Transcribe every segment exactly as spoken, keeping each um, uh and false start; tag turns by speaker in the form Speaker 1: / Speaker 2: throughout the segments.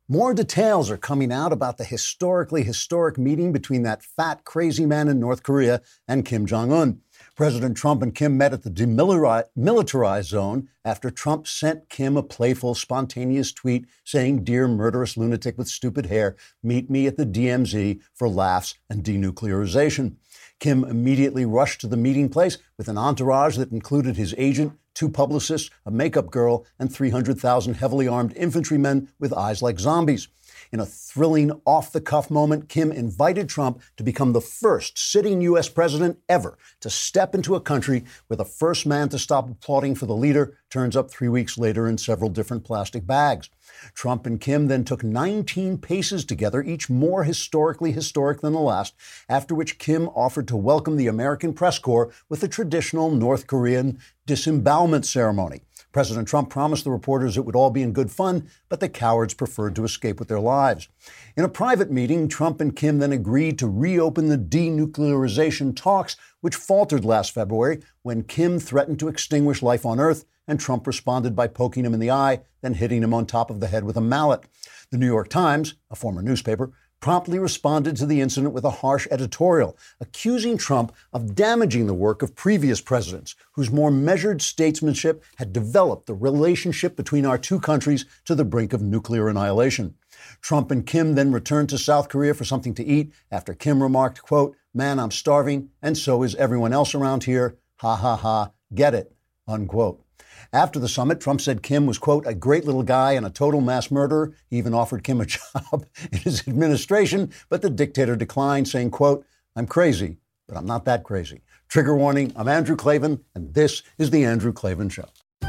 Speaker 1: More details are coming out about the historically historic meeting between that fat, crazy man in North Korea and Kim Jong-un. President Trump and Kim met at the demilitarized zone after Trump sent Kim a playful, spontaneous tweet saying, "Dear murderous lunatic with stupid hair, meet me at the D M Z for laughs and denuclearization." Kim immediately rushed to the meeting place with an entourage that included his agent, two publicists, a makeup girl, and three hundred thousand heavily armed infantrymen with eyes like zombies. In a thrilling, off-the-cuff moment, Kim invited Trump to become the first sitting U S president ever to step into a country where the first man to stop applauding for the leader turns up three weeks later in several different plastic bags. Trump and Kim then took nineteen paces together, each more historically historic than the last, after which Kim offered to welcome the American press corps with a traditional North Korean disembowelment ceremony. President Trump promised the reporters it would all be in good fun, but the cowards preferred to escape with their lives. In a private meeting, Trump and Kim then agreed to reopen the denuclearization talks, which faltered last February when Kim threatened to extinguish life on Earth, and Trump responded by poking him in the eye, then hitting him on top of the head with a mallet. The New York Times, a former newspaper, promptly responded to the incident with a harsh editorial, accusing Trump of damaging the work of previous presidents, whose more measured statesmanship had developed the relationship between our two countries to the brink of nuclear annihilation. Trump and Kim then returned to South Korea for something to eat after Kim remarked, quote, "Man, I'm starving, and so is everyone else around here. Ha ha ha, get it," unquote. After the summit, Trump said Kim was, quote, "a great little guy and a total mass murderer." He even offered Kim a job in his administration, but the dictator declined, saying, quote, "I'm crazy, but I'm not that crazy." Trigger warning, I'm Andrew Klavan, and this is The Andrew Klavan Show.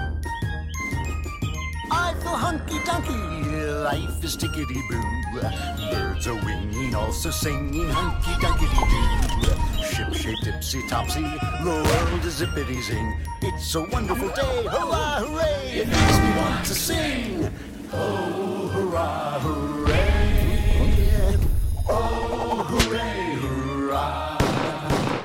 Speaker 2: I feel hunky-dunky, life is tickety-boo. Birds are winging, also singing hunky-dunky-doo. Ship-shaped, tipsy-topsy, the world is zippity-zing. It's a wonderful day, hurrah, hooray! It makes me want to sing. Oh, hurrah, hooray! Oh, hooray, hurrah!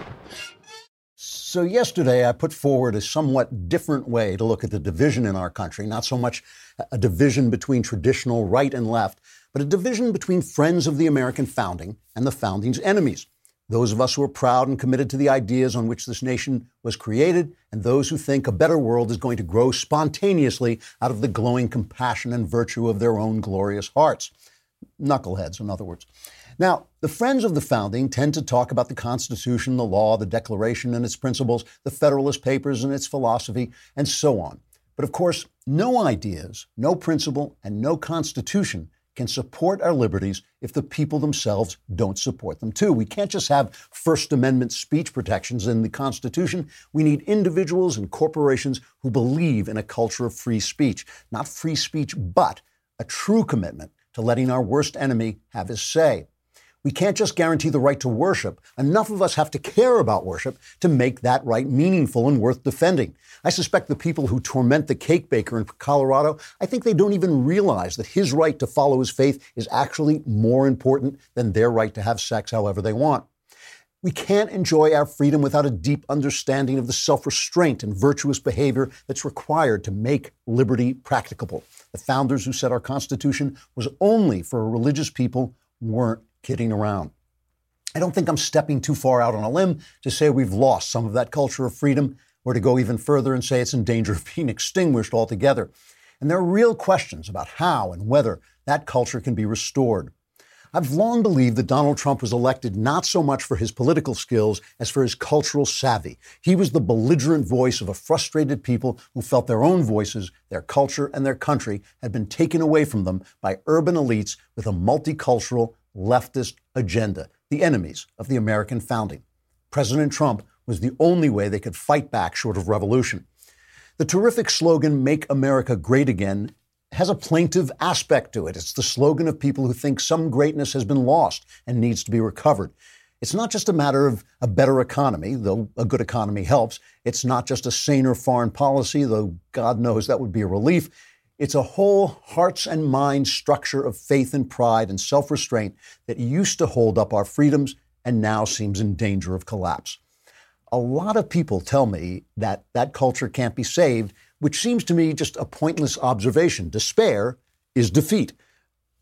Speaker 1: So yesterday I put forward a somewhat different way to look at the division in our country, not so much a division between traditional right and left, but a division between friends of the American founding and the founding's enemies. Those of us who are proud and committed to the ideas on which this nation was created, and those who think a better world is going to grow spontaneously out of the glowing compassion and virtue of their own glorious hearts. Knuckleheads, in other words. Now, the friends of the founding tend to talk about the Constitution, the law, the Declaration and its principles, the Federalist Papers and its philosophy, and so on. But of course, no ideas, no principle, and no Constitution can support our liberties if the people themselves don't support them too. We can't just have First Amendment speech protections in the Constitution. We need individuals and corporations who believe in a culture of free speech. Not free speech, but a true commitment to letting our worst enemy have his say. We can't just guarantee the right to worship. Enough of us have to care about worship to make that right meaningful and worth defending. I suspect the people who torment the cake baker in Colorado, I think they don't even realize that his right to follow his faith is actually more important than their right to have sex however they want. We can't enjoy our freedom without a deep understanding of the self-restraint and virtuous behavior that's required to make liberty practicable. The founders who said our Constitution was only for a religious people weren't kidding around. I don't think I'm stepping too far out on a limb to say we've lost some of that culture of freedom, or to go even further and say it's in danger of being extinguished altogether. And there are real questions about how and whether that culture can be restored. I've long believed that Donald Trump was elected not so much for his political skills as for his cultural savvy. He was the belligerent voice of a frustrated people who felt their own voices, their culture, and their country had been taken away from them by urban elites with a multicultural leftist agenda, the enemies of the American founding. President Trump was the only way they could fight back short of revolution. The terrific slogan, "Make America Great Again," has a plaintive aspect to it. It's the slogan of people who think some greatness has been lost and needs to be recovered. It's not just a matter of a better economy, though a good economy helps. It's not just a saner foreign policy, though God knows that would be a relief. It's a whole hearts and minds structure of faith and pride and self-restraint that used to hold up our freedoms and now seems in danger of collapse. A lot of people tell me that that culture can't be saved, which seems to me just a pointless observation. Despair is defeat.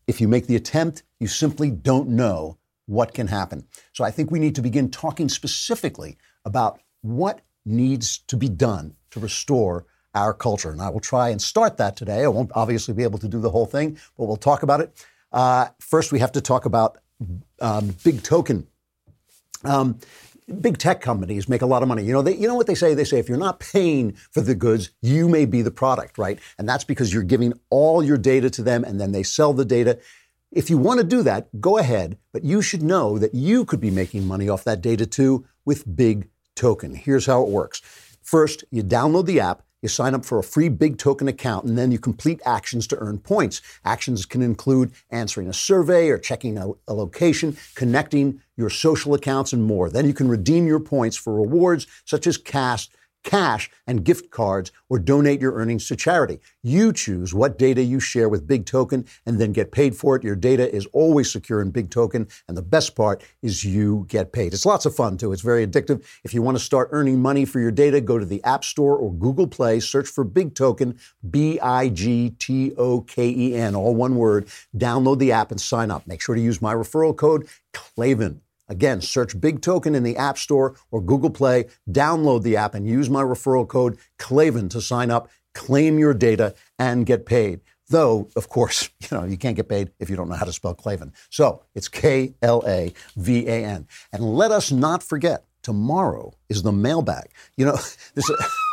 Speaker 1: if you make the attempt, you simply don't know what can happen. So I think we need to begin talking specifically about what needs to be done to restore our culture. And I will try and start that today. I won't obviously be able to do the whole thing, but we'll talk about it. Uh, first, we have to talk about um, big token. Um, big tech companies make a lot of money. You know, they, you know what they say? They say, if you're not paying for the goods, you may be the product, right? And that's because you're giving all your data to them and then they sell the data. If you want to do that, go ahead, but you should know that you could be making money off that data too with Big Token. Here's how it works. First, you download the app, you sign up for a free Big Token account, and then you complete actions to earn points. Actions can include answering a survey or checking a, a location, connecting your social accounts, and more. Then you can redeem your points for rewards such as cash, cash and gift cards, or donate your earnings to charity. You choose what data you share with Big Token and then get paid for it. Your data is always secure in Big Token, and the best part is you get paid. It's lots of fun, too. It's very addictive. If you want to start earning money for your data, go to the App Store or Google Play, search for Big Token, B I G T O K E N, all one word. Download the app and sign up. Make sure to use my referral code, Klavan. Again, search Big Token in the App Store or Google Play, download the app and use my referral code Klavan to sign up, claim your data, and get paid. Though, of course, you know, you can't get paid if you don't know how to spell Klavan. So it's K L A V A N. And let us not forget, tomorrow is the mailbag. You know, this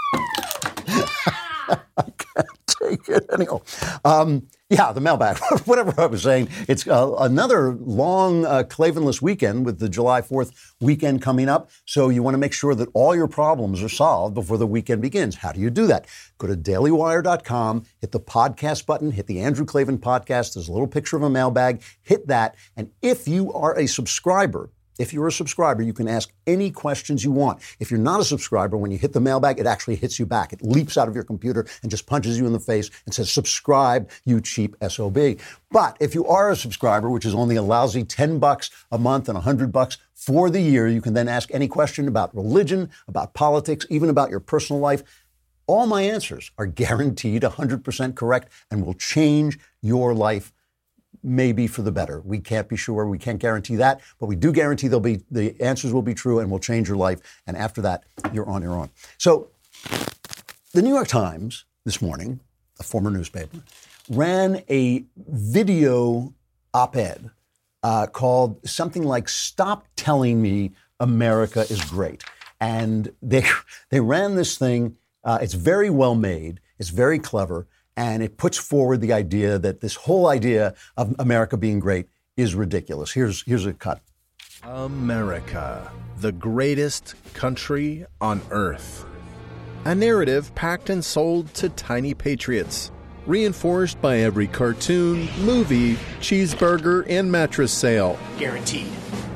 Speaker 1: I can't take it anymore. Um, yeah, the mailbag, whatever I was saying. It's uh, another long uh, Klavanless weekend with the July fourth weekend coming up. So you want to make sure that all your problems are solved before the weekend begins. How do you do that? Go to daily wire dot com, hit the podcast button, hit the Andrew Klavan podcast. There's a little picture of a mailbag. Hit that. And if you are a subscriber, If you're a subscriber, you can ask any questions you want. If you're not a subscriber, when you hit the mailbag, it actually hits you back. It leaps out of your computer and just punches you in the face and says, subscribe, you cheap S O B. But if you are a subscriber, which is only a lousy ten bucks a month and one hundred bucks for the year, you can then ask any question about religion, about politics, even about your personal life. All my answers are guaranteed one hundred percent correct and will change your life, maybe for the better. We can't be sure. We can't guarantee that, but we do guarantee they'll be, the answers will be true and will change your life. And after that, you're on your own. So the New York Times this morning, a former newspaper, ran a video op-ed uh, called something like "Stop Telling Me America is Great." And they, they ran this thing. Uh, it's very well made. It's very clever. And it puts forward the idea that this whole idea of America being great is ridiculous. Here's, here's a cut.
Speaker 3: America, the greatest country on earth. A narrative packed and sold to tiny patriots, reinforced by every cartoon, movie, cheeseburger, and mattress sale.
Speaker 4: Guaranteed.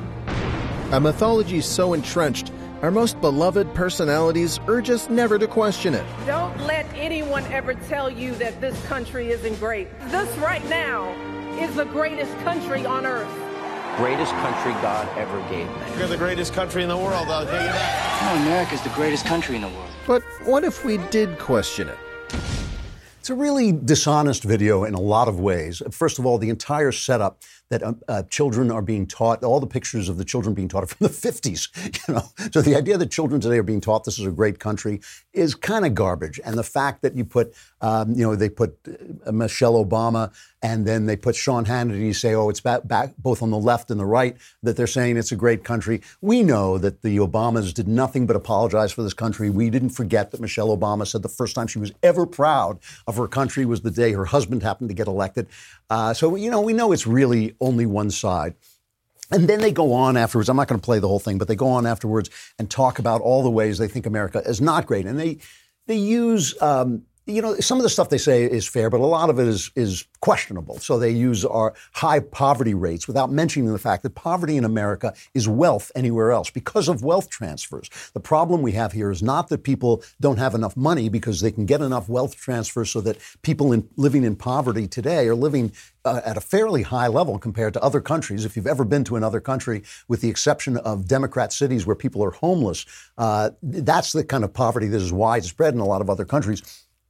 Speaker 3: A mythology so entrenched, our most beloved personalities urge us never to question it.
Speaker 5: Don't let anyone ever tell you that this country isn't great. This right now is the greatest country on earth.
Speaker 6: Greatest country God ever gave me.
Speaker 4: You're the greatest country in the world, I'll tell you that.
Speaker 6: No, America's the greatest country in the world.
Speaker 3: But what if we did question it?
Speaker 1: It's a really dishonest video in a lot of ways. First of all, the entire setup that uh, uh, children are being taught, all the pictures of the children being taught are from the fifties, you know. So the idea that children today are being taught this is a great country is kind of garbage. And the fact that you put, um, you know, they put uh, Michelle Obama and then they put Sean Hannity, say, oh, it's back, back both on the left and the right, that they're saying it's a great country. We know that the Obamas did nothing but apologize for this country. We didn't forget that Michelle Obama said the first time she was ever proud of her country was the day her husband happened to get elected. Uh, so, you know, we know it's really only one side. And then they go on afterwards. I'm not going to play the whole thing, but they go on afterwards and talk about all the ways they think America is not great. And they they use, um, you know, some of the stuff they say is fair, but a lot of it is is questionable. So they use our high poverty rates without mentioning the fact that poverty in America is wealth anywhere else because of wealth transfers. The problem we have here is not that people don't have enough money because they can get enough wealth transfers so that people in, living in poverty today are living uh, at a fairly high level compared to other countries. If you've ever been to another country, with the exception of Democrat cities where people are homeless, uh, that's the kind of poverty that is widespread in a lot of other countries.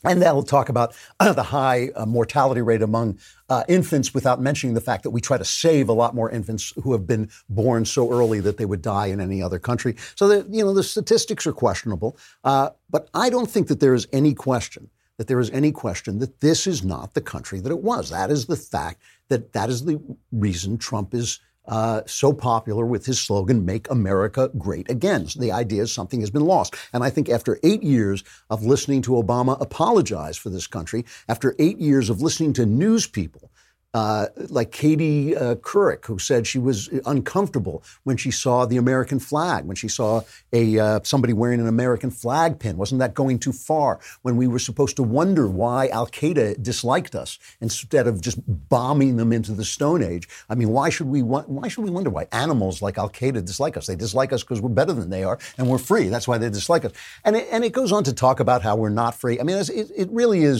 Speaker 1: And they'll talk about uh, the high uh, mortality rate among uh, infants without mentioning the fact that we try to save a lot more infants who have been born so early that they would die in any other country. So, that, you know, the statistics are questionable. Uh, but I don't think that there is any question that there is any question that this is not the country that it was. That is the fact that that is the reason Trump is Uh, so popular with his slogan, "Make America Great Again." So the idea is something has been lost. And I think after eight years of listening to Obama apologize for this country, after eight years of listening to news people, Uh, like Katie uh, Couric, who said she was uncomfortable when she saw the American flag, when she saw a uh, somebody wearing an American flag pin. Wasn't that going too far? When we were supposed to wonder why Al-Qaeda disliked us instead of just bombing them into the Stone Age. I mean, why should we wa- why should we wonder why animals like Al-Qaeda dislike us? They dislike us because we're better than they are and we're free. That's why they dislike us. And it, and it goes on to talk about how we're not free. I mean, it's, it, it really is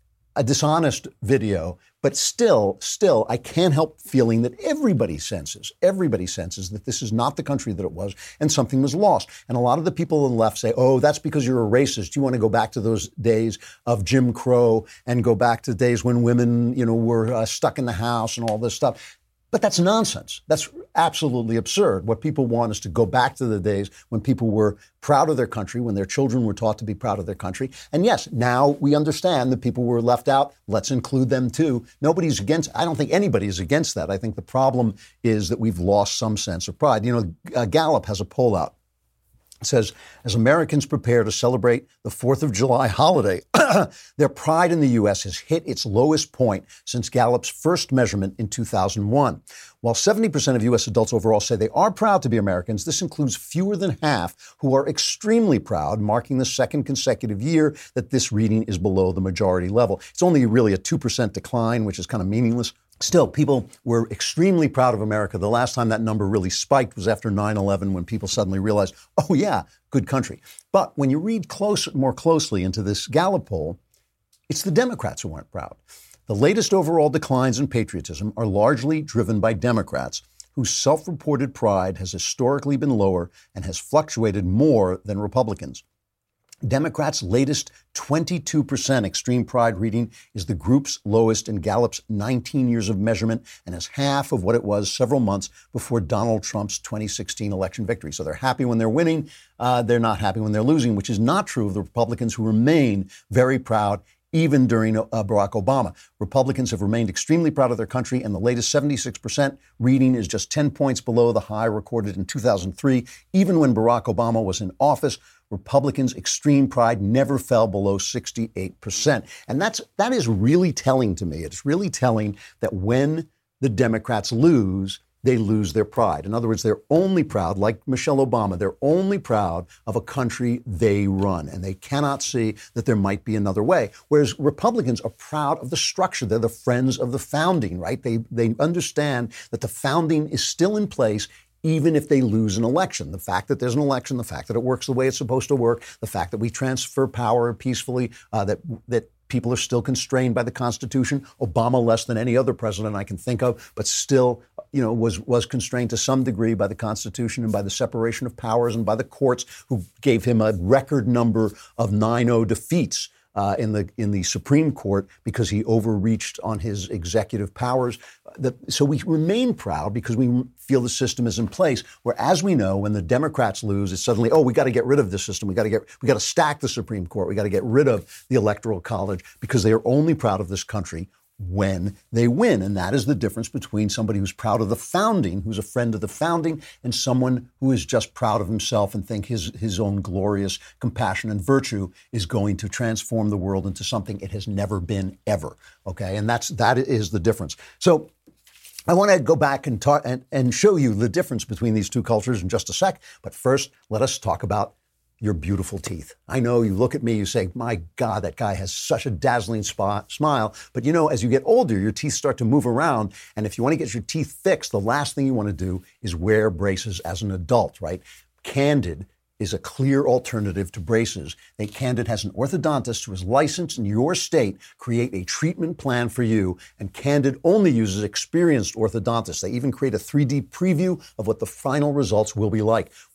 Speaker 1: a dishonest video, but still, still, I can't help feeling that everybody senses, everybody senses that this is not the country that it was and something was lost. And a lot of the people on the left say, oh, that's because you're a racist. You want to go back to those days of Jim Crow and go back to days when women, you know, were uh, stuck in the house and all this stuff. But that's nonsense. That's absolutely absurd. What people want is to go back to the days when people were proud of their country, when their children were taught to be proud of their country. And yes, now we understand that people were left out. Let's include them too. Nobody's against, I don't think anybody is against that. I think the problem is that we've lost some sense of pride. You know, uh, Gallup has a poll out. It says, as Americans prepare to celebrate the fourth of July holiday, their pride in the U S has hit its lowest point since Gallup's first measurement in two thousand one. While seventy percent of U S adults overall say they are proud to be Americans, this includes fewer than half who are extremely proud, marking the second consecutive year that this reading is below the majority level. It's only really a two percent decline, which is kind of meaningless. Still, people were extremely proud of America. The last time that number really spiked was after nine eleven, when people suddenly realized, oh, yeah, good country. But when you read close, more closely into this Gallup poll, it's the Democrats who aren't proud. The latest overall declines in patriotism are largely driven by Democrats, whose self-reported pride has historically been lower and has fluctuated more than Republicans. Democrats' latest twenty-two percent extreme pride reading is the group's lowest in Gallup's nineteen years of measurement and is half of what it was several months before Donald Trump's twenty sixteen election victory. So they're happy when they're winning. Uh, they're not happy when they're losing, which is not true of the Republicans, who remain very proud even during uh, Barack Obama. Republicans have remained extremely proud of their country, and the latest seventy-six percent reading is just ten points below the high recorded in two thousand three. Even when Barack Obama was in office, Republicans' extreme pride never fell below sixty-eight percent. And that's, that is really telling to me. It's really telling that when the Democrats lose, they lose their pride. In other words, they're only proud, like Michelle Obama, they're only proud of a country they run, and they cannot see that there might be another way. Whereas Republicans are proud of the structure. They're the friends of the founding, right? They, they understand that the founding is still in place even if they lose an election. The fact that there's an election, the fact that it works the way it's supposed to work, the fact that we transfer power peacefully, uh, that that people are still constrained by the Constitution. Obama, less than any other president I can think of, but still, you know, was was constrained to some degree by the Constitution and by the separation of powers and by the courts, who gave him a record number of nine oh defeats Uh, in the in the Supreme Court because he overreached on his executive powers. The, so we remain proud because we feel the system is in place. Where, as we know, when the Democrats lose, it's suddenly, oh, we got to get rid of this system. We got to get we got to stack the Supreme Court. We got to get rid of the Electoral College, because they are only proud of this country when they win. And that is the difference between somebody who's proud of the founding, who's a friend of the founding, and someone who is just proud of himself and think his his own glorious compassion and virtue is going to transform the world into something it has never been ever. Okay, and that's that is the difference. So I want to go back and talk and, and show you the difference between these two cultures in just a sec. But first, let us talk about your beautiful teeth. I know you look at me, you say, my God, that guy has such a dazzling spa- smile. But you know, as you get older, your teeth start to move around. And if you want to get your teeth fixed, the last thing you want to do is wear braces as an adult, right? Candid is a clear alternative to braces. And Candid has an orthodontist who is licensed in your state create a treatment plan for you. And Candid only uses experienced orthodontists. They even create a three D preview of what the final results will be like.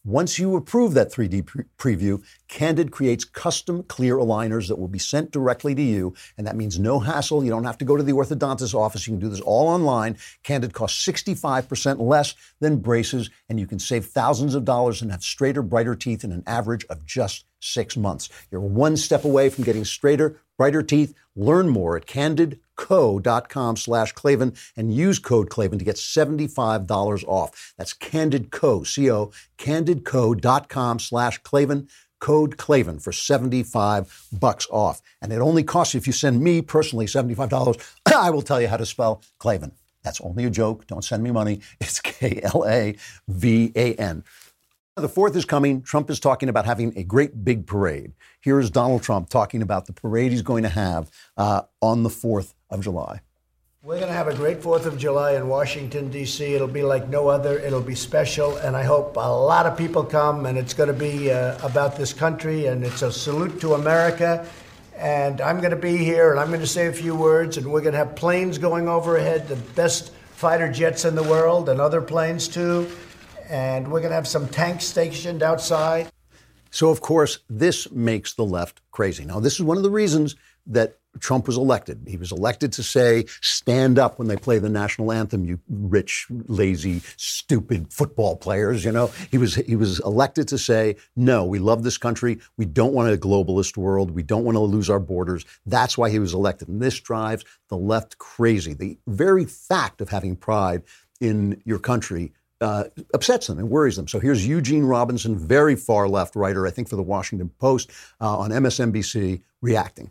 Speaker 1: Once you approve that three D pre- preview, Candid creates custom clear aligners that will be sent directly to you. And that means no hassle. You don't have to go to the orthodontist's office. You can do this all online. Candid costs sixty-five percent less than braces, and you can save thousands of dollars and have straighter, brighter teeth in an average of just six months. You're one step away from getting straighter, brighter teeth. Learn more at candidco.com slash Klavan and use code Klavan to get seventy-five dollars off. That's CandidCo, C O, candidco.com slash Klavan, code Klavan for seventy-five bucks off. And it only costs you, if you send me personally seventy-five dollars, I will tell you how to spell Klavan. That's only a joke. Don't send me money. It's K L A V A N. The fourth is coming. Trump is talking about having a great big parade. Here is Donald Trump talking about the parade he's going to have uh, on the fourth of July.
Speaker 7: We're going to have a great fourth of July in Washington, D C It'll be like no other. It'll be special, and I hope a lot of people come, and it's going to be uh, about this country, and it's a salute to America. And I'm going to be here, and I'm going to say a few words, and we're going to have planes going overhead, the best fighter jets in the world, and other planes, too. And we're going to have some tanks stationed outside.
Speaker 1: So, of course, this makes the left crazy. Now, this is one of the reasons that Trump was elected. He was elected to say, stand up when they play the national anthem, you rich, lazy, stupid football players, you know. He was he was elected to say, no, we love this country. We don't want a globalist world. We don't want to lose our borders. That's why he was elected. And this drives the left crazy. The very fact of having pride in your country Uh, upsets them and worries them. So here's Eugene Robinson, very far left writer, I think for the Washington Post, uh, on M S N B C, reacting.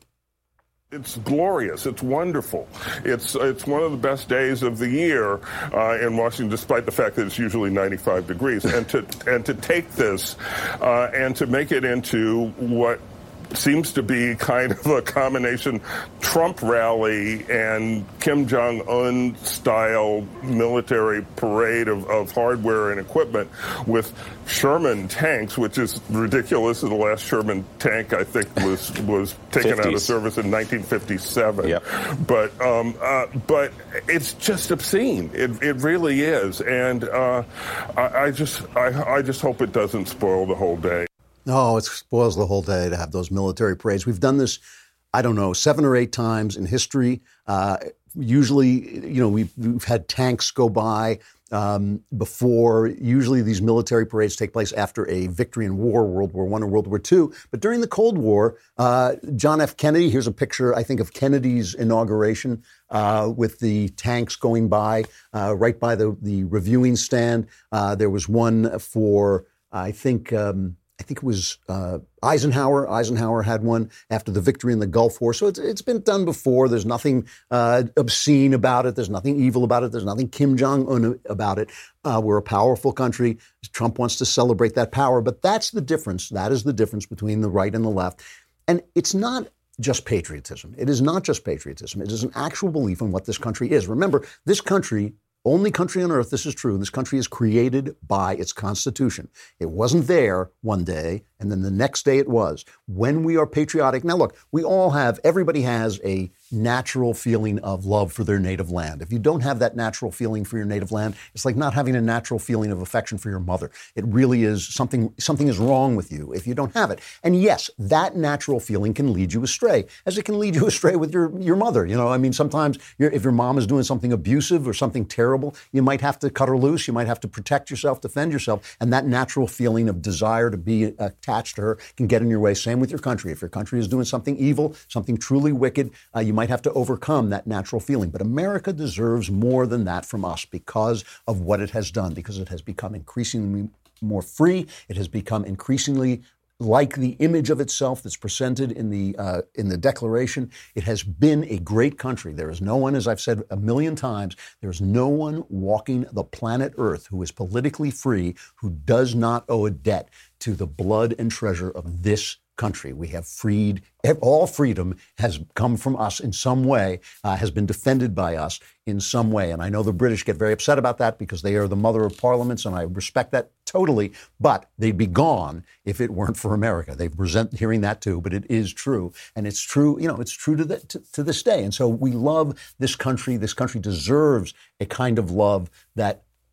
Speaker 8: It's glorious. It's wonderful. It's it's one of the best days of the year uh, in Washington, despite the fact that it's usually ninety-five degrees. And to and to take this uh, and to make it into what seems to be kind of a combination Trump rally and Kim Jong-un style military parade of, of hardware and equipment with Sherman tanks, which is ridiculous. The last Sherman tank, I think, was was taken fifties. Out of service in nineteen fifty-seven. Yep. But um, uh, but it's just obscene. It it really is, and uh, I, I just I, I just hope it doesn't spoil the whole day.
Speaker 1: No, it spoils the whole day to have those military parades. We've done this, I don't know, seven or eight times in history. Uh, usually, you know, we've, we've had tanks go by um, before. Usually these military parades take place after a victory in war, World War One or World War Two. But during the Cold War, uh, John F. Kennedy, here's a picture, I think, of Kennedy's inauguration uh, with the tanks going by uh, right by the, the reviewing stand. Uh, there was one for, I think... Um, I think it was uh, Eisenhower. Eisenhower had one after the victory in the Gulf War. So it's, it's been done before. There's nothing uh, obscene about it. There's nothing evil about it. There's nothing Kim Jong-un about it. Uh, we're a powerful country. Trump wants to celebrate that power. But that's the difference. That is the difference between the right and the left. And it's not just patriotism. It is not just patriotism. It is an actual belief in what this country is. Remember, this country... only country on earth, this is true, this country is created by its Constitution. It wasn't there one day, and then the next day it was. When we are patriotic, now look, we all have, everybody has a natural feeling of love for their native land. If you don't have that natural feeling for your native land, it's like not having a natural feeling of affection for your mother. It really is something, something is wrong with you if you don't have it. And yes, that natural feeling can lead you astray, as it can lead you astray with your, your mother. You know, I mean, sometimes you're, if your mom is doing something abusive or something terrible, you might have to cut her loose. You might have to protect yourself, defend yourself. And that natural feeling of desire to be attached to her can get in your way. Same with your country. If your country is doing something evil, something truly wicked, uh, you might have to overcome that natural feeling. But America deserves more than that from us because of what it has done, because it has become increasingly more free. It has become increasingly like the image of itself that's presented in the uh, in the Declaration. It has been a great country. There is no one, as I've said a million times, there is no one walking the planet Earth who is politically free, who does not owe a debt to the blood and treasure of this country. We have freed, all freedom has come from us in some way, uh, has been defended by us in some way. And I know the British get very upset about that because they are the mother of parliaments, and I respect that totally, but they'd be gone if it weren't for America. They resent hearing that too, but it is true. And it's true, you know, it's true to, the, to, to this day. And so we love this country. This country deserves a kind of love that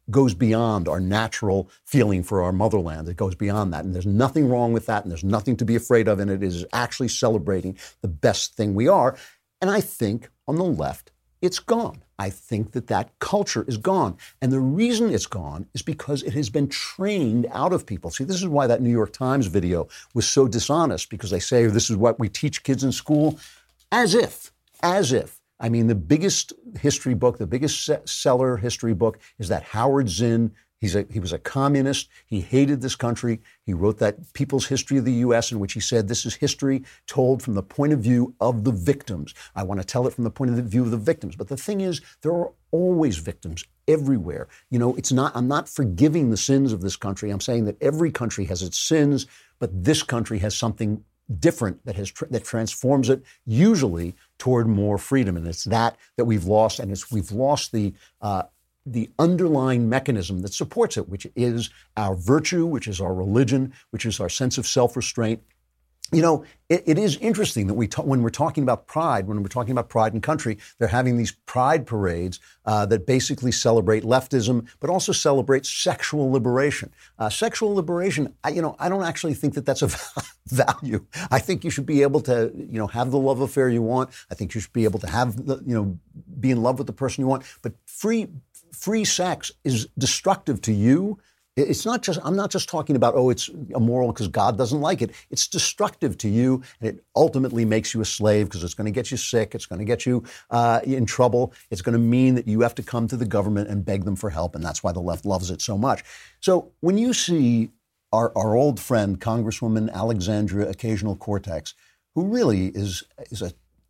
Speaker 1: goes beyond our natural feeling for our motherland. It goes beyond that. And there's nothing wrong with that, and there's nothing to be afraid of, and it is actually celebrating the best thing we are. And I think on the left, it's gone. I think that that culture is gone. And the reason it's gone is because it has been trained out of people. See, this is why that New York Times video was so dishonest, because they say this is what we teach kids in school. As if, as if. I mean, the biggest history book, the biggest seller history book is that Howard Zinn. He's a, he was a communist. He hated this country. He wrote that People's History of the U S in which he said, this is history told from the point of view of the victims. I want to tell it from the point of view of the victims. But the thing is, there are always victims everywhere. You know, it's not, I'm not forgiving the sins of this country. I'm saying that every country has its sins, but this country has something different that has tr- that transforms it usually toward more freedom. And it's that that we've lost. And it's we've lost the uh, the underlying mechanism that supports it, which is our virtue, which is our religion, which is our sense of self-restraint. You know, it, it is interesting that we ta- when we're talking about pride, when we're talking about pride in country, they're having these pride parades uh, that basically celebrate leftism, but also celebrate sexual liberation. Uh, sexual liberation, I, you know, I don't actually think that that's a value. I think you should be able to, you know, have the love affair you want. I think you should be able to have, the, you know, be in love with the person you want. But free free sex is destructive to you. It's not just, I'm not just talking about, oh, it's immoral because God doesn't like it. It's destructive to you, and it ultimately makes you a slave because it's going to get you sick. It's going to get you uh, in trouble. It's going to mean that you have to come to the government and beg them for help, and that's why the left loves it so much. So when you see our, our old friend, Congresswoman Alexandria Ocasio-Cortez, who really is is a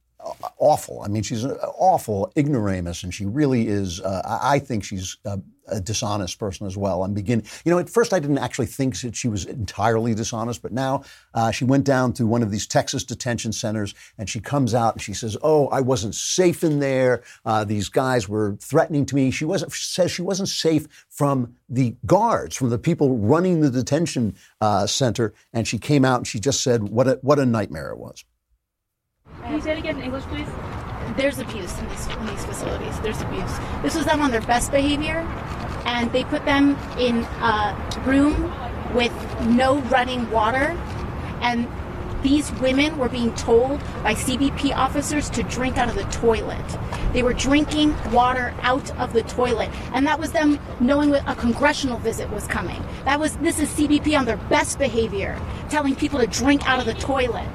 Speaker 1: awful. I mean, she's an awful ignoramus, and she really is, uh, I think she's a, a dishonest person as well. I'm beginning, you know, at first I didn't actually think that she was entirely dishonest, but now uh, she went down to one of these Texas detention centers, and she comes out and she says, oh, I wasn't safe in there. Uh, these guys were threatening to me. She wasn't, she says she wasn't safe from the guards, from the people running the detention uh, center. And she came out and she just said what a, what a nightmare it was.
Speaker 9: Can you say it again in English, please? There's abuse in these, in these facilities. There's abuse. This was them on their best behavior, and they put them in a room with no running water, and these women were being told by C B P officers to drink out of the toilet. They were drinking water out of the toilet, and that was them knowing a congressional visit was coming. That was, this is C B P on their best behavior, telling people to drink out of the toilet.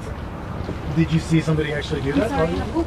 Speaker 10: Did you see somebody actually do that?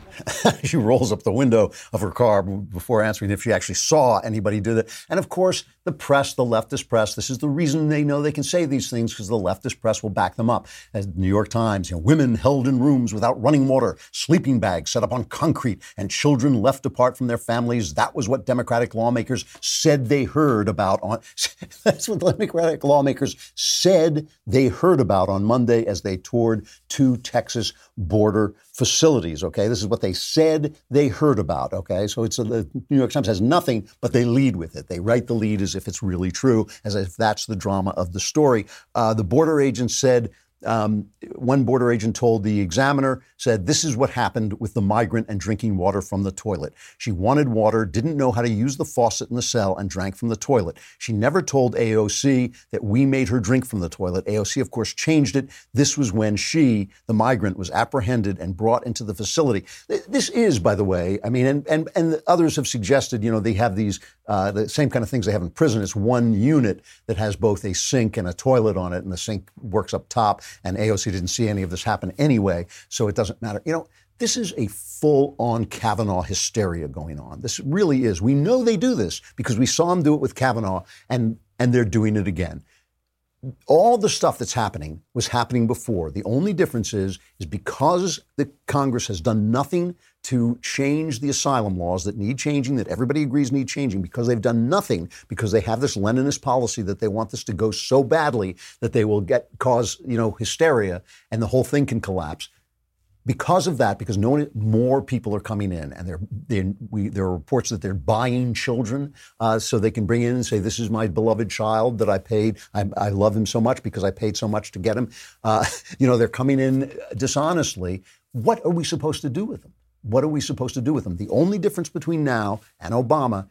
Speaker 1: She rolls up the window of her car before answering if she actually saw anybody do that. And of course, the press, the leftist press, this is the reason they know they can say these things, because the leftist press will back them up. As New York Times, you know, women held in rooms without running water, sleeping bags set up on concrete, and children left apart from their families. That was what Democratic lawmakers said they heard about on. That's what the Democratic lawmakers said they heard about on Monday as they toured two Texas border facilities. Okay, this is what they said they heard about. Okay, so it's a, the New York Times has nothing, but they lead with it. They write the lead as if it's really true, as if that's the drama of the story. Uh, the border agent said, um, one border agent told the Examiner, said, this is what happened with the migrant and drinking water from the toilet. She wanted water, didn't know how to use the faucet in the cell, and drank from the toilet. She never told A O C that we made her drink from the toilet. A O C, of course, changed it. This was when she, the migrant, was apprehended and brought into the facility. This is, by the way, I mean, and and, and others have suggested, you know, they have these, uh, the same kind of things they have in prison. It's one unit that has both a sink and a toilet on it, and the sink works up top. And A O C didn't see any of this happen anyway, so it doesn't matter. You know, this is a full-on Kavanaugh hysteria going on. This really is. We know they do this because we saw them do it with Kavanaugh, and, and they're doing it again. All the stuff that's happening was happening before. The only difference is, is because the Congress has done nothing to change the asylum laws that need changing, that everybody agrees need changing, because they've done nothing, because they have this Leninist policy that they want this to go so badly that they will get cause, you know, hysteria and the whole thing can collapse. Because of that, because no one, more people are coming in, and they're, they, we, there are reports that they're buying children uh, so they can bring in and say, this is my beloved child that I paid. I, I love him so much because I paid so much to get him. Uh, you know, they're coming in dishonestly. What are we supposed to do with them? What are we supposed to do with them? The only difference between now and Obama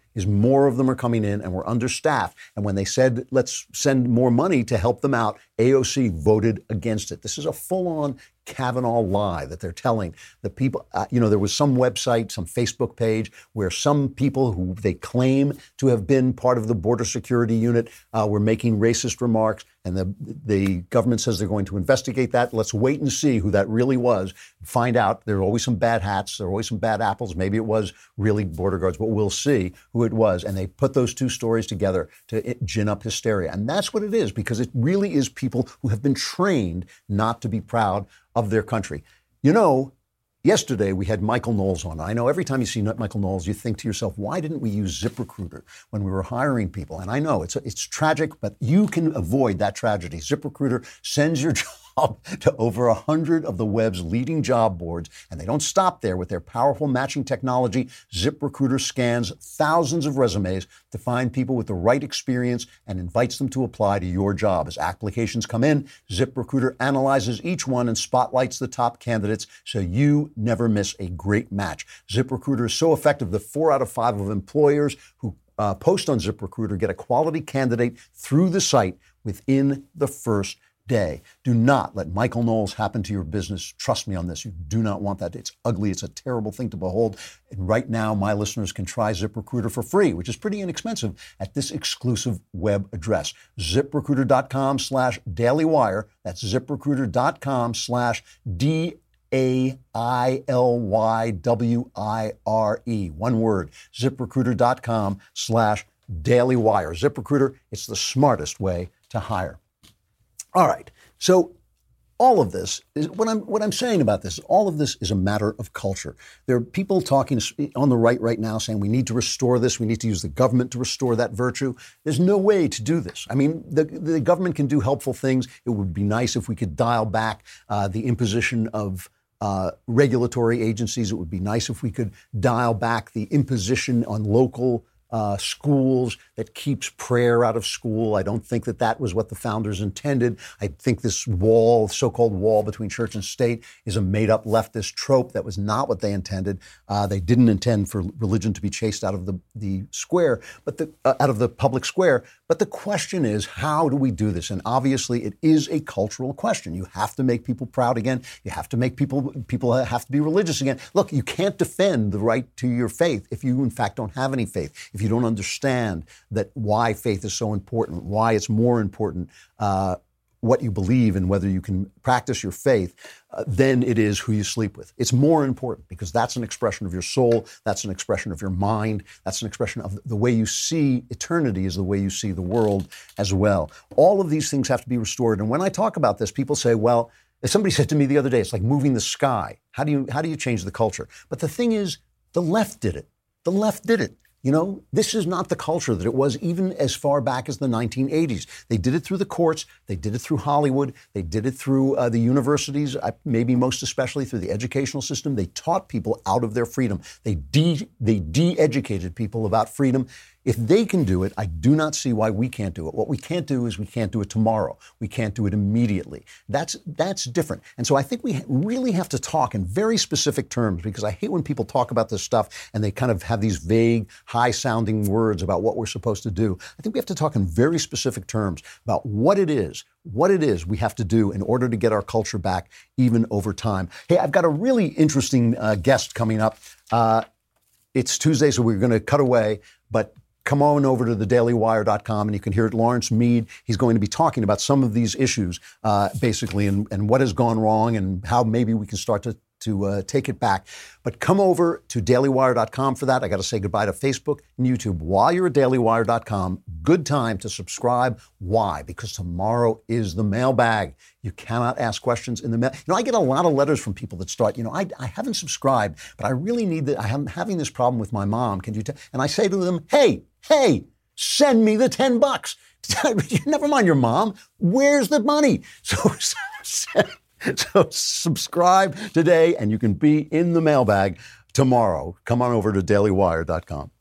Speaker 1: is more of them are coming in and we're understaffed. And when they said, let's send more money to help them out, A O C voted against it. This is a full-on Kavanaugh lie that they're telling the people. Uh, you know, there was some website, some Facebook page where some people who they claim to have been part of the border security unit uh, were making racist remarks. And the the government says they're going to investigate that. Let's wait and see who that really was. Find out. There are always some bad hats. There are always some bad apples. Maybe it was really border guards, but we'll see who it was. And they put those two stories together to gin up hysteria. And that's what it is, because it really is people who have been trained not to be proud of their country. You know, yesterday we had Michael Knowles on. I know every time you see Michael Knowles, you think to yourself, why didn't we use ZipRecruiter when we were hiring people? And I know it's it's tragic, but you can avoid that tragedy. ZipRecruiter sends your job to over a hundred of the web's leading job boards, and they don't stop there. With their powerful matching technology, ZipRecruiter scans thousands of resumes to find people with the right experience and invites them to apply to your job. As applications come in, ZipRecruiter analyzes each one and spotlights the top candidates so you never miss a great match. ZipRecruiter is so effective that four out of five of employers who uh, post on ZipRecruiter get a quality candidate through the site within the first day. Do not let Michael Knowles happen to your business. Trust me on this. You do not want that. It's ugly. It's a terrible thing to behold. And right now, my listeners can try ZipRecruiter for free, which is pretty inexpensive, at this exclusive web address, ZipRecruiter.com slash DailyWire. That's ZipRecruiter.com slash D A I L Y W I R E. One word, ZipRecruiter.com slash DailyWire. ZipRecruiter, it's the smartest way to hire. All right. So all of this is what I'm what I'm saying about this. All of this is a matter of culture. There are people talking on the right right now saying we need to restore this. We need to use the government to restore that virtue. There's no way to do this. I mean, the the government can do helpful things. It would be nice if we could dial back uh, the imposition of uh, regulatory agencies. It would be nice if we could dial back the imposition on local Uh, schools that keeps prayer out of school. I don't think that that was what the founders intended. I think this wall, so-called wall between church and state, is a made-up leftist trope. That was not what they intended. Uh, they didn't intend for religion to be chased out of the, the square, but the, uh, out of the public square. But the question is, how do we do this? And obviously, it is a cultural question. You have to make people proud again. You have to make people, people have to be religious again. Look, you can't defend the right to your faith if you, in fact, don't have any faith. If you don't understand that why faith is so important, why it's more important uh, what you believe and whether you can practice your faith, uh, than it is who you sleep with. It's more important because that's an expression of your soul. That's an expression of your mind. That's an expression of the way you see eternity is the way you see the world as well. All of these things have to be restored. And when I talk about this, people say, well, somebody said to me the other day, it's like moving the sky. How do you, how do you change the culture? But the thing is, the left did it. The left did it. You know, this is not the culture that it was even as far back as the nineteen eighties. They did it through the courts. They did it through Hollywood. They did it through uh, the universities, uh, maybe most especially through the educational system. They taught people out of their freedom. They de- they de-educated people about freedom. If they can do it, I do not see why we can't do it. What we can't do is we can't do it tomorrow. We can't do it immediately. That's that's different. And so I think we really have to talk in very specific terms, because I hate when people talk about this stuff and they kind of have these vague, high-sounding words about what we're supposed to do. I think we have to talk in very specific terms about what it is, what it is we have to do in order to get our culture back even over time. Hey, I've got a really interesting uh, guest coming up. Uh, it's Tuesday, so we're going to cut away, but come on over to the daily wire dot com and you can hear it. Lawrence Mead, he's going to be talking about some of these issues, uh, basically, and, and what has gone wrong and how maybe we can start to to uh, take it back. But come over to daily wire dot com for that. I got to say goodbye to Facebook and YouTube. While you're at daily wire dot com, good time to subscribe. Why? Because tomorrow is the mailbag. You cannot ask questions in the mail. You know, I get a lot of letters from people that start, you know, I, I haven't subscribed, but I really need that. I'm having this problem with my mom. Can you tell? And I say to them, hey, hey, send me the ten bucks. Never mind your mom. Where's the money? So, so So subscribe today and you can be in the mailbag tomorrow. Come on over to daily wire dot com.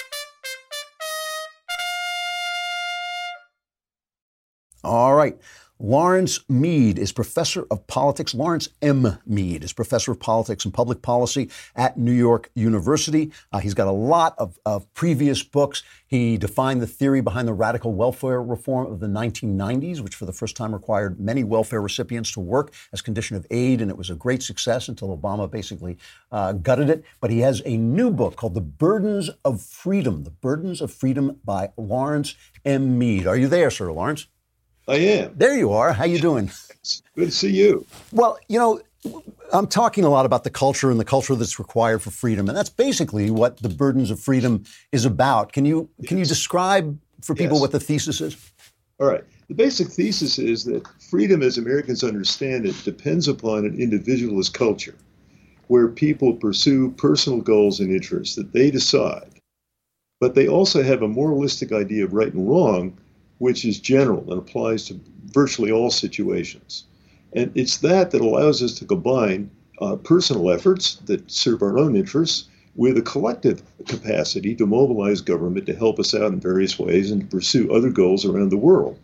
Speaker 1: All right. Lawrence Mead is professor of politics. Lawrence M. Mead is professor of politics and public policy at New York University. Uh, he's got a lot of, of previous books. He defined the theory behind the radical welfare reform of the nineteen nineties, which for the first time required many welfare recipients to work as condition of aid. And it was a great success until Obama basically uh, gutted it. But he has a new book called The Burdens of Freedom, The Burdens of Freedom by Lawrence M. Mead. Are you there, Sir Lawrence?
Speaker 11: I am.
Speaker 1: There you are. How you doing?
Speaker 11: Good to see you.
Speaker 1: Well, you know, I'm talking a lot about the culture and the culture that's required for freedom, and that's basically what The Burdens of Freedom is about. Can you can you describe for people
Speaker 11: Yes.
Speaker 1: what the thesis is?
Speaker 11: All right. The basic thesis is that freedom, as Americans understand it, depends upon an individualist culture where people pursue personal goals and interests that they decide, but they also have a moralistic idea of right and wrong, which is general and applies to virtually all situations. And it's that that allows us to combine uh, personal efforts that serve our own interests with a collective capacity to mobilize government to help us out in various ways and to pursue other goals around the world.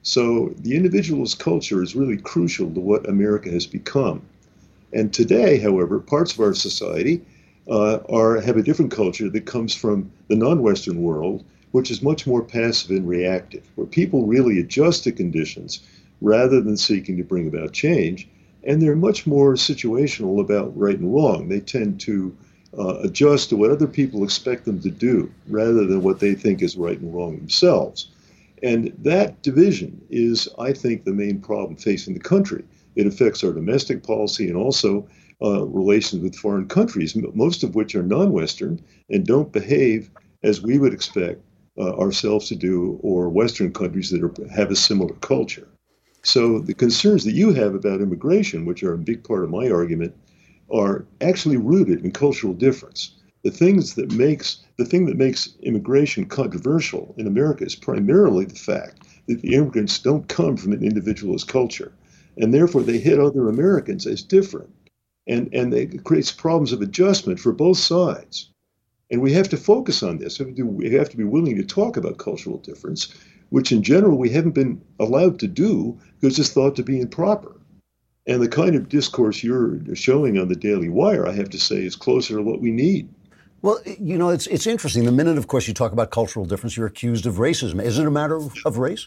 Speaker 11: So the individualist culture is really crucial to what America has become. And today, however, parts of our society uh, are have a different culture that comes from the non-Western world, which is much more passive and reactive, where people really adjust to conditions rather than seeking to bring about change. And they're much more situational about right and wrong. They tend to uh, adjust to what other people expect them to do rather than what they think is right and wrong themselves. And that division is, I think, the main problem facing the country. It affects our domestic policy and also uh, relations with foreign countries, most of which are non-Western and don't behave as we would expect Uh, ourselves to do, or Western countries that are, have a similar culture. So the concerns that you have about immigration, which are a big part of my argument, are actually rooted in cultural difference. The things that makes the thing that makes immigration controversial in America is primarily the fact that the immigrants don't come from an individualist culture, and therefore they hit other Americans as different, and and they, it creates problems of adjustment for both sides. And we have to focus on this. We have to be willing to talk about cultural difference, which in general we haven't been allowed to do because it's thought to be improper. And the kind of discourse you're showing on the Daily Wire, I have to say, is closer to what we need.
Speaker 1: Well, you know, it's it's interesting. The minute, of course, you talk about cultural difference, you're accused of racism. Is it a matter of, of race?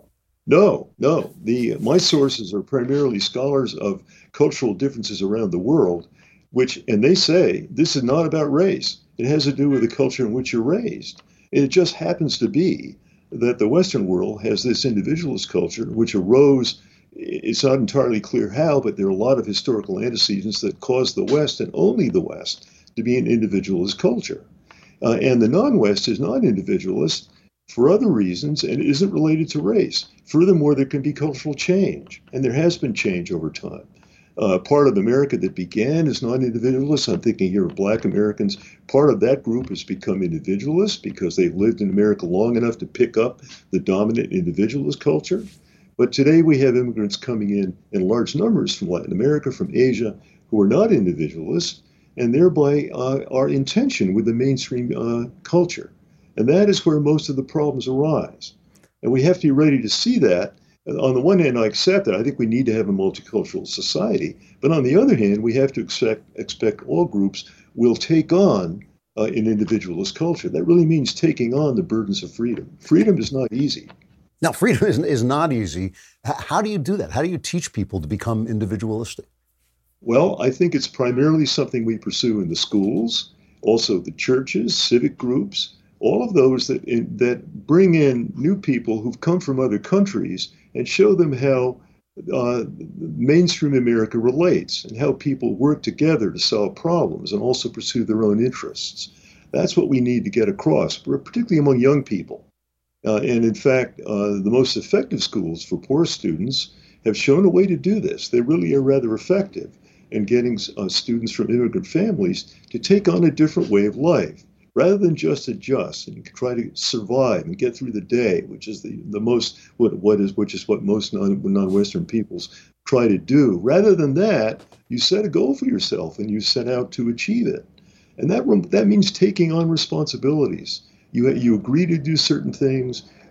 Speaker 11: No, no. The my sources are primarily scholars of cultural differences around the world, which, and they say this is not about race. It has to do with the culture in which you're raised. And it just happens to be that the Western world has this individualist culture, which arose, it's not entirely clear how, but there are a lot of historical antecedents that caused the West, and only the West, to be an individualist culture. Uh, and the non-West is not individualist for other reasons and isn't related to race. Furthermore, there can be cultural change, and there has been change over time. Uh, part of America that began as non-individualist, I'm thinking here of Black Americans, part of that group has become individualist because they've lived in America long enough to pick up the dominant individualist culture. But today we have immigrants coming in in large numbers from Latin America, from Asia, who are not individualists, and thereby uh, are in tension with the mainstream uh, culture. And that is where most of the problems arise. And we have to be ready to see that. On the one hand, I accept that. I think we need to have a multicultural society. But on the other hand, we have to expect, expect all groups will take on uh, an individualist culture. That really means taking on the burdens of freedom. Freedom is not easy.
Speaker 1: Now, freedom is, is not easy. H- how do you do that? How do you teach people to become individualistic?
Speaker 11: Well, I think it's primarily something we pursue in the schools, also the churches, civic groups, all of those that in, that bring in new people who've come from other countries and show them how uh, mainstream America relates and how people work together to solve problems and also pursue their own interests. That's what we need to get across, particularly among young people. Uh, and in fact, uh, the most effective schools for poor students have shown a way to do this. They really are rather effective in getting uh, students from immigrant families to take on a different way of life, rather than just adjust and try to survive and get through the day, which is the, the most what what is which is what most non, non-Western peoples try to do. Rather than that, you set a goal for yourself and you set out to achieve it, and that that means taking on responsibilities. You you agree to do certain things.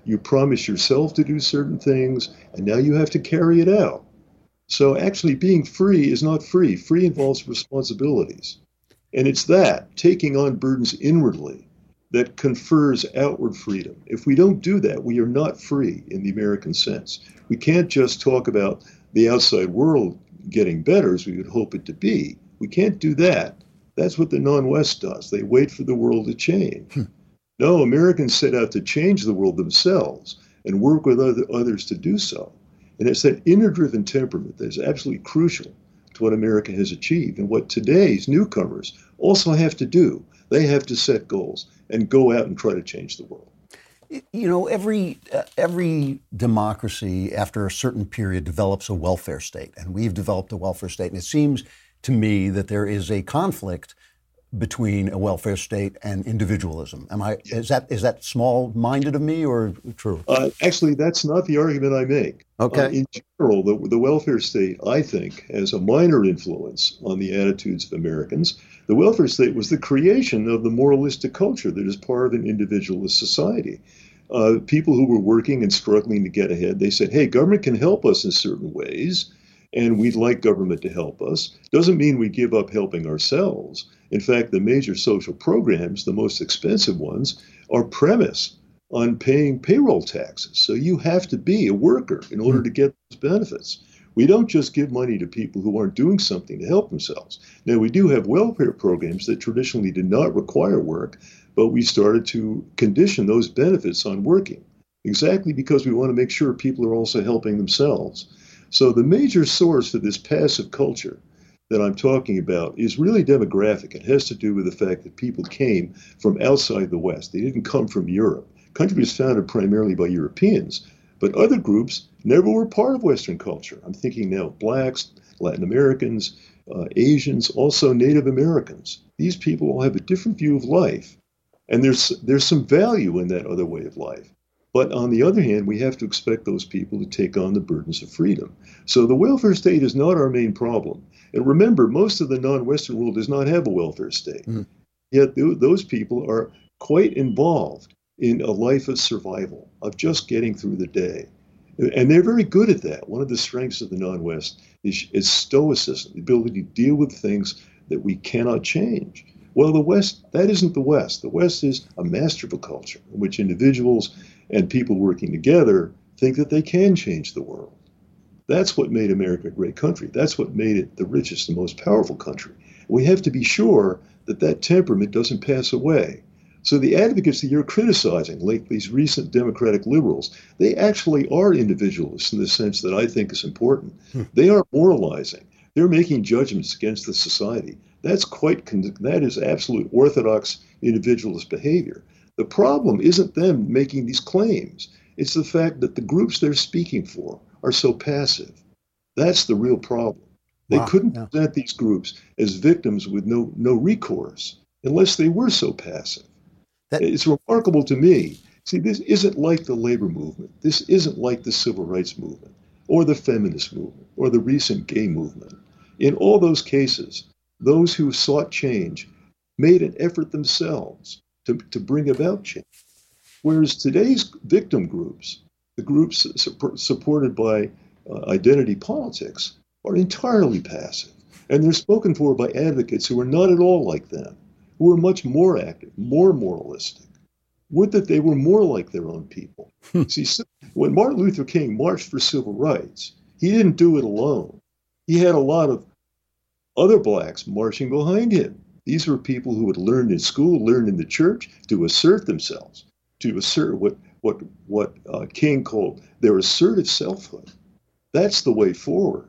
Speaker 11: You promise yourself to do certain things, and now you have to carry it out. So actually being free is not free. Free involves responsibilities. And it's that, taking on burdens inwardly, that confers outward freedom. If we don't do that, we are not free in the American sense. We can't just talk about the outside world getting better as we would hope it to be. We can't do that. That's what the non-West does. They wait for the world to change. Hmm. No, Americans set out to change the world themselves and work with other, others to do so. And it's that inner-driven temperament that is absolutely crucial to what America has achieved and what today's newcomers also have to do. They have to set goals and go out and try to change the world.
Speaker 1: You know, every uh, every democracy after a certain period develops a welfare state, and we've developed a welfare state. And it seems to me that there is a conflict between a welfare state and individualism. Am I? Is that is that small-minded of me or true?
Speaker 11: Uh, actually, that's not the argument I make.
Speaker 1: Okay.
Speaker 11: Uh, in general, the, the welfare state, I think, has a minor influence on the attitudes of Americans. The welfare state was the creation of the moralistic culture that is part of an individualist society. Uh, people who were working and struggling to get ahead, they said, hey, government can help us in certain ways, and we'd like government to help us. Doesn't mean we give up helping ourselves. In fact, the major social programs, the most expensive ones, are premised on paying payroll taxes. So you have to be a worker in order to get those benefits. We don't just give money to people who aren't doing something to help themselves. Now, we do have welfare programs that traditionally did not require work, but we started to condition those benefits on working, exactly because we want to make sure people are also helping themselves. So the major source for this passive culture that I'm talking about is really demographic. It has to do with the fact that people came from outside the West. They didn't come from Europe. The country was founded primarily by Europeans, but other groups never were part of Western culture. I'm thinking now of blacks, Latin Americans, uh, Asians, also Native Americans. These people all have a different view of life, and there's there's some value in that other way of life. But on the other hand, we have to expect those people to take on the burdens of freedom. So the welfare state is not our main problem. And remember, most of the non-Western world does not have a welfare state. Mm. Yet th- those people are quite involved in a life of survival, of just getting through the day. And they're very good at that. One of the strengths of the non-West is, is stoicism, the ability to deal with things that we cannot change. Well, the West, that isn't the West. The West is a masterful culture in which individuals and people working together think that they can change the world. That's what made America a great country. That's what made it the richest and most powerful country. We have to be sure that that temperament doesn't pass away. So the advocates that you're criticizing, like these recent Democratic liberals, they actually are individualists in the sense that I think is important. Hmm. They are moralizing. They're making judgments against the society. That's quite, that is absolute orthodox individualist behavior. The problem isn't them making these claims. It's the fact that the groups they're speaking for are so passive. That's the real problem. They wow, couldn't yeah. present these groups as victims with no, no recourse unless they were so passive. That, it's remarkable to me. See, this isn't like the labor movement. This isn't like the civil rights movement or the feminist movement or the recent gay movement. In all those cases, those who sought change made an effort themselves to, to bring about change. Whereas today's victim groups, the groups su- supported by uh, identity politics, are entirely passive. And they're spoken for by advocates who are not at all like them, who are much more active, more moralistic. Would that they were more like their own people. See, when Martin Luther King marched for civil rights, he didn't do it alone. He had a lot of other blacks marching behind him. These were people who had learned in school, learned in the church to assert themselves, to assert what what what uh, King called their assertive selfhood. That's the way forward.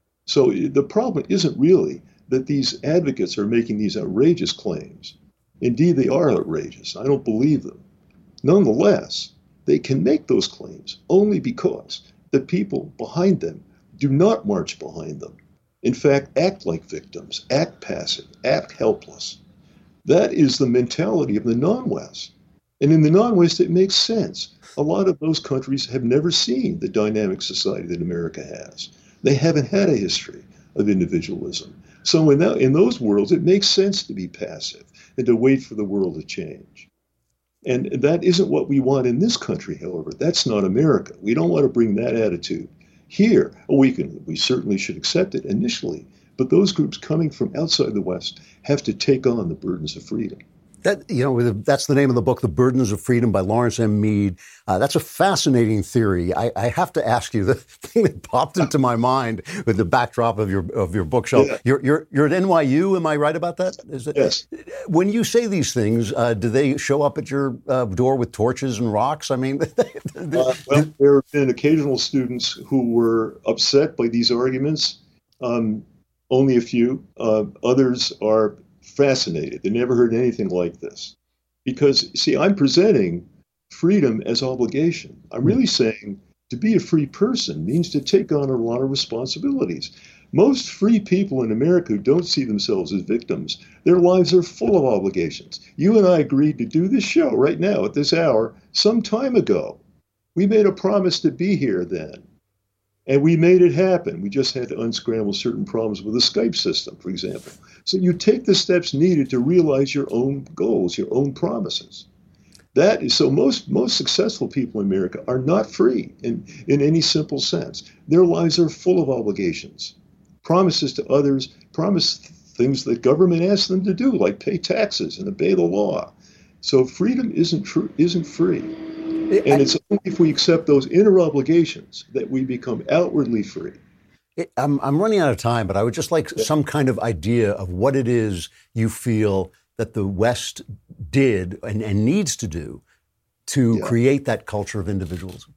Speaker 11: So the problem isn't really that these advocates are making these outrageous claims. Indeed, they are outrageous. I don't believe them. Nonetheless, they can make those claims only because the people behind them do not march behind them. In fact, act like victims, act passive, act helpless. That is the mentality of the non-West. And in the non-West, it makes sense. A lot of those countries have never seen the dynamic society that America has. They haven't had a history of individualism. So in, that, in those worlds, it makes sense to be passive and to wait for the world to change. And that isn't what we want in this country, however. That's not America. We don't want to bring that attitude here. We can, we certainly should accept it initially, but those groups coming from outside the West have to take on the burdens of freedom.
Speaker 1: That, you know, that's the name of the book, The Burdens of Freedom by Lawrence M. Mead. Uh, that's a fascinating theory. I, I have to ask you, the thing that popped into my mind with the backdrop of your of your bookshelf. Yeah. You're you're you're at N Y U, am I right about that? Is it,
Speaker 11: yes.
Speaker 1: When you say these things, uh, do they show up at your uh, door with torches and rocks? I mean,
Speaker 11: uh, well, there have been occasional students who were upset by these arguments. Um, only a few. Uh, others are fascinated. They never heard anything like this. Because, see, I'm presenting freedom as obligation. I'm really saying to be a free person means to take on a lot of responsibilities. Most free people in America who don't see themselves as victims, their lives are full of obligations. You and I agreed to do this show right now at this hour some time ago. We made a promise to be here then. And we made it happen. We just had to unscramble certain problems with the Skype system, for example. So you take the steps needed to realize your own goals, your own promises. That is, so most most successful people in America are not free in, in any simple sense. Their lives are full of obligations. Promises to others, promise things that government asks them to do, like pay taxes and obey the law. So freedom isn't true, isn't free. And it's only if we accept those inner obligations that we become outwardly free.
Speaker 1: I'm, I'm running out of time, but I would just like yeah. some kind of idea of what it is you feel that the West did and, and needs to do to yeah. create that culture of individualism.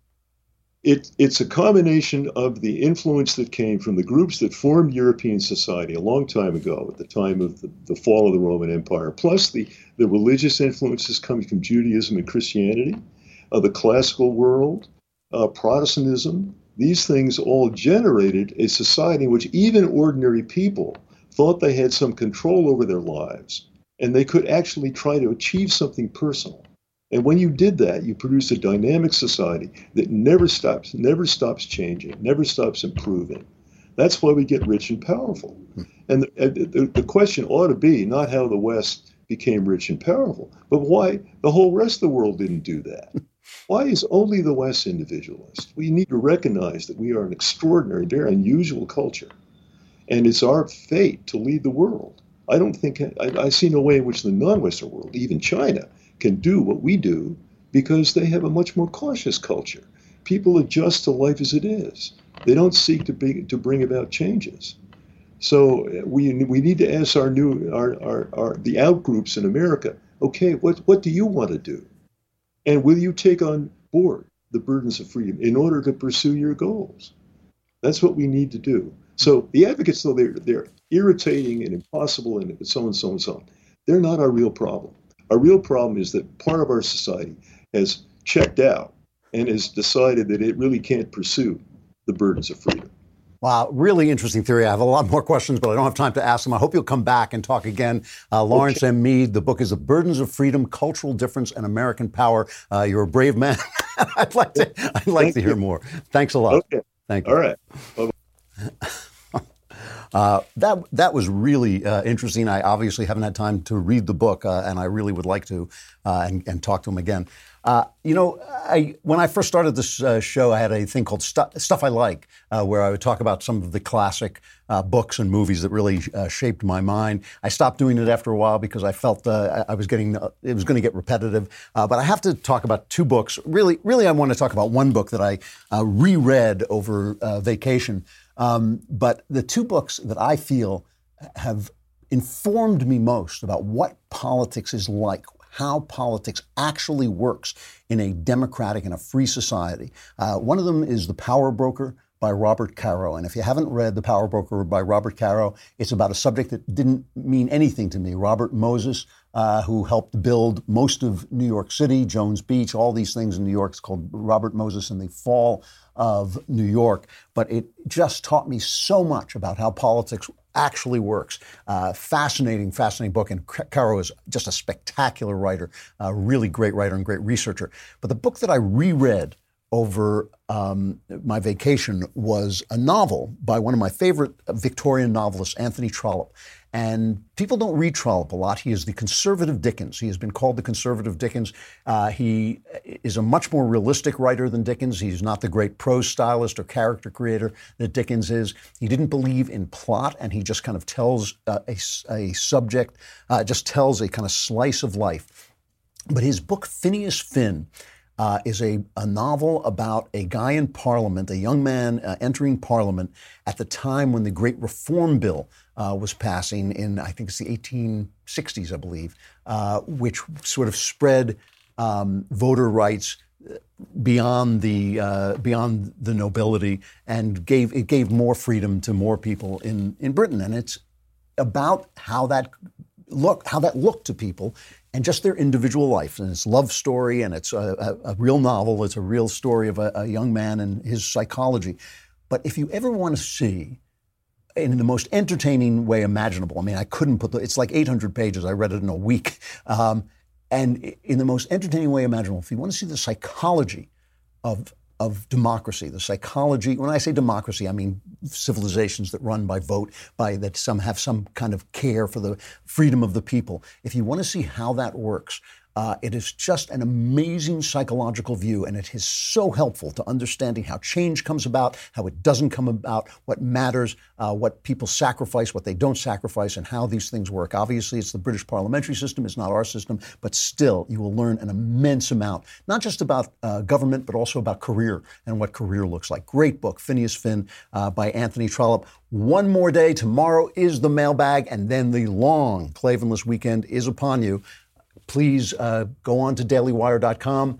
Speaker 11: It, it's a combination of the influence that came from the groups that formed European society a long time ago, at the time of the, the fall of the Roman Empire, plus the, the religious influences coming from Judaism and Christianity. Uh, the classical world, uh, Protestantism, these things all generated a society in which even ordinary people thought they had some control over their lives, and they could actually try to achieve something personal. And when you did that, you produced a dynamic society that never stops, never stops changing, never stops improving. That's why we get rich and powerful. And the, the, the question ought to be not how the West became rich and powerful, but why the whole rest of the world didn't do that. Why is only the West individualist? We need to recognize that we are an extraordinary, very unusual culture. And it's our fate to lead the world. I don't think, I, I see no way in which the non-Western world, even China, can do what we do because they have a much more cautious culture. People adjust to life as it is. They don't seek to, be, to bring about changes. So we we need to ask our new, our, our, our the outgroups in America, okay, what, what do you want to do? And will you take on board the burdens of freedom in order to pursue your goals? That's what we need to do. So the advocates, though they're, they're irritating and impossible and so on and so on and so on, they're not our real problem. Our real problem is that part of our society has checked out and has decided that it really can't pursue the burdens of freedom.
Speaker 1: Wow, really interesting theory. I have a lot more questions, but I don't have time to ask them. I hope you'll come back and talk again. Uh, Lawrence okay. M. Mead, the book is The Burdens of Freedom, Cultural Difference, and American Power. Uh, you're a brave man. I'd like to I'd like Thank to hear you. more. Thanks a lot.
Speaker 11: Okay.
Speaker 1: Thank you.
Speaker 11: All right. Bye-bye.
Speaker 1: Uh, that that was really uh, interesting. I obviously haven't had time to read the book, uh, and I really would like to uh, and, and talk to him again. Uh, you know, I, when I first started this uh, show, I had a thing called Stu- Stuff I Like, uh, where I would talk about some of the classic uh, books and movies that really uh, shaped my mind. I stopped doing it after a while because I felt uh, I was getting, uh, it was going to get repetitive. Uh, but I have to talk about two books. Really, really, I want to talk about one book that I uh, reread over uh, vacation. Um, but the two books that I feel have informed me most about what politics is like, how politics actually works in a democratic and a free society. Uh, one of them is The Power Broker by Robert Caro. And if you haven't read The Power Broker by Robert Caro, it's about a subject that didn't mean anything to me. Robert Moses, uh, who helped build most of New York City, Jones Beach, all these things in New York. It's called Robert Moses and the Fall of New York. But it just taught me so much about how politics actually works. Uh, fascinating, fascinating book. And Caro is just a spectacular writer, a really great writer and great researcher. But the book that I reread over um, my vacation was a novel by one of my favorite Victorian novelists, Anthony Trollope. And people don't read Trollope a lot. He is the conservative Dickens. He has been called the conservative Dickens. Uh, he is a much more realistic writer than Dickens. He's not the great prose stylist or character creator that Dickens is. He didn't believe in plot, and he just kind of tells uh, a, a subject, uh, just tells a kind of slice of life. But his book, Phineas Finn, Uh, is a, a novel about a guy in Parliament, a young man uh, entering Parliament at the time when the Great Reform Bill uh, was passing in, I think it's the eighteen sixties, I believe, uh, which sort of spread um, voter rights beyond the uh, beyond the nobility and gave it gave more freedom to more people in, in Britain. And it's about how that look how that looked to people and just their individual life. And it's a love story, and it's a, a, a real novel. It's a real story of a, a young man and his psychology. But if you ever want to see, in the most entertaining way imaginable, I mean, I couldn't put the, it's like eight hundred pages. I read it in a week. Um, and in the most entertaining way imaginable, if you want to see the psychology of of democracy, the psychology, when I say democracy, I mean civilizations that run by vote, by that some have some kind of care for the freedom of the people. If you want to see how that works, uh, it is just an amazing psychological view, and it is so helpful to understanding how change comes about, how it doesn't come about, what matters, uh, what people sacrifice, what they don't sacrifice, and how these things work. Obviously, it's the British parliamentary system. It's not our system, but still, you will learn an immense amount, not just about uh, government, but also about career and what career looks like. Great book, Phineas Finn, uh, by Anthony Trollope. One more day. Tomorrow is the mailbag, and then the long Klavanless weekend is upon you. Please uh, go on to daily wire dot com,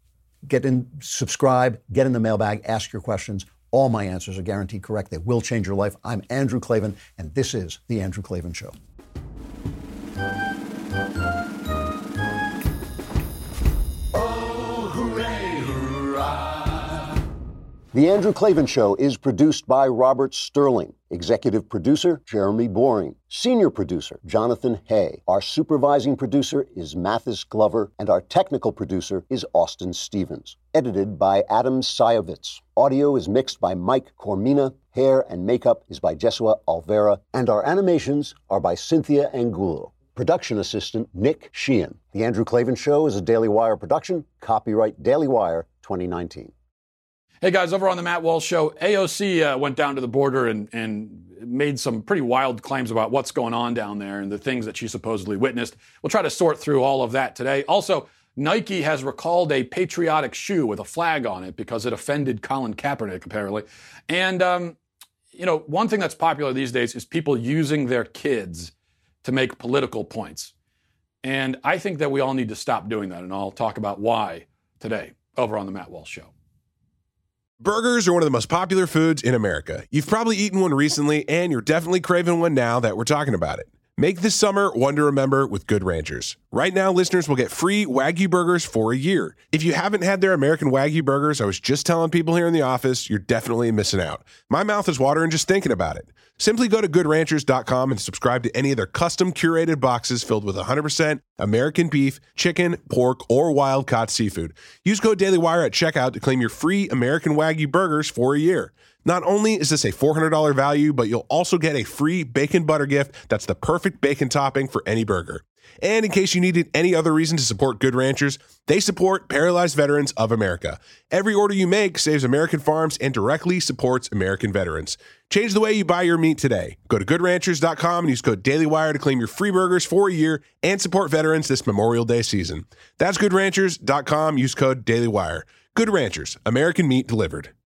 Speaker 1: get in, subscribe, get in the mailbag, ask your questions. All my answers are guaranteed correct. They will change your life. I'm Andrew Klavan, and this is The Andrew Klavan Show.
Speaker 2: Oh, hooray, hurrah.
Speaker 1: The Andrew Klavan Show is produced by Robert Sterling. Executive producer, Jeremy Boring. Senior producer, Jonathan Hay. Our supervising producer is Mathis Glover, and our technical producer is Austin Stevens. Edited by Adam Sayevitz. Audio is mixed by Mike Cormina. Hair and makeup is by Jesua Alvera. And our animations are by Cynthia Angulo. Production assistant, Nick Sheehan. The Andrew Klavan Show is a Daily Wire production. Copyright Daily Wire twenty nineteen.
Speaker 12: Hey guys, over on the Matt Walsh Show, A O C uh, went down to the border and, and made some pretty wild claims about what's going on down there and the things that she supposedly witnessed. We'll try to sort through all of that today. Also, Nike has recalled a patriotic shoe with a flag on it because it offended Colin Kaepernick, apparently. And, um, you know, one thing that's popular these days is people using their kids to make political points. And I think that we all need to stop doing that, and I'll talk about why today over on the Matt Walsh Show.
Speaker 13: Burgers are one of the most popular foods in America. You've probably eaten one recently, and you're definitely craving one now that we're talking about it. Make this summer one to remember with Good Ranchers. Right now, listeners will get free Wagyu burgers for a year. If you haven't had their American Wagyu burgers, I was just telling people here in the office, you're definitely missing out. My mouth is watering just thinking about it. Simply go to good ranchers dot com and subscribe to any of their custom curated boxes filled with one hundred percent American beef, chicken, pork, or wild-caught seafood. Use code DailyWire at checkout to claim your free American Wagyu burgers for a year. Not only is this a four hundred dollars value, but you'll also get a free bacon butter gift that's the perfect bacon topping for any burger. And in case you needed any other reason to support Good Ranchers, they support Paralyzed Veterans of America. Every order you make saves American farms and directly supports American veterans. Change the way you buy your meat today. Go to good ranchers dot com and use code DailyWire to claim your free burgers for a year and support veterans this Memorial Day season. That's good ranchers dot com. Use code DailyWire. Good Ranchers, American meat delivered.